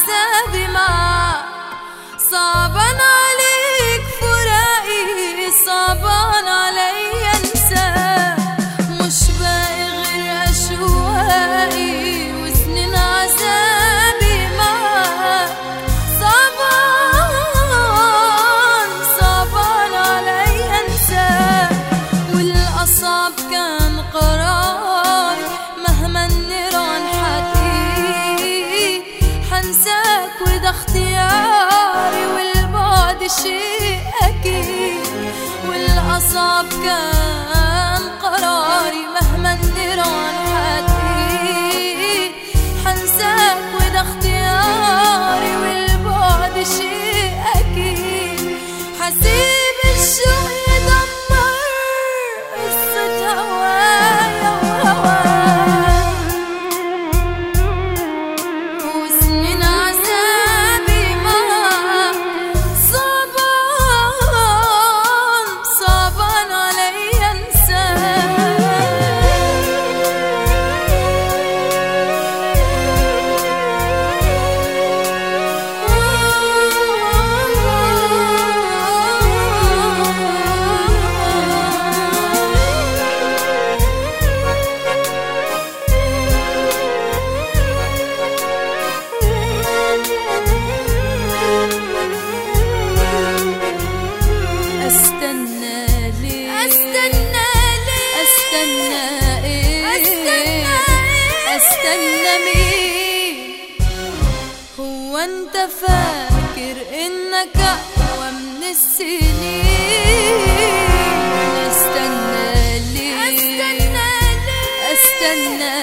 عذابي معك. صعبان عليك فراقي، صعبان علي انساك، مش باقي غير اشواقي وسنين عذابي معك. صعبان علي انساك، والاصعب كان قراري مهما النيران حتقيل حنساك وده اختياري، والبعد شيء اكيد. والاصعب كان قراري مهما النيران حتقيل حنساك وده اختياري، والبعد شيء اكيد. حسيب الشوق يدمر قصة هوايا وهواك، وسنين عذابي معك. صعبان علي استنى مين؟ هو انت فاكر انك اقوى من السنين؟ استنى ليه؟ استنى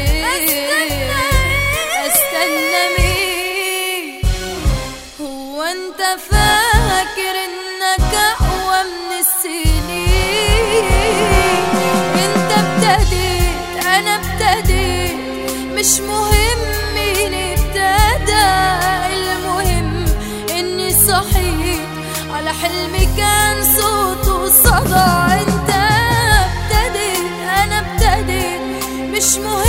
مين؟ هو انت فاكر انك اقوى من السنين؟ انت ابتديت انا ابتديت، مش مهم مين ابتدى، المهم اني صحيت على حلمي كان صوته صدى. انت ابتديت انا ابتديت، مش مهم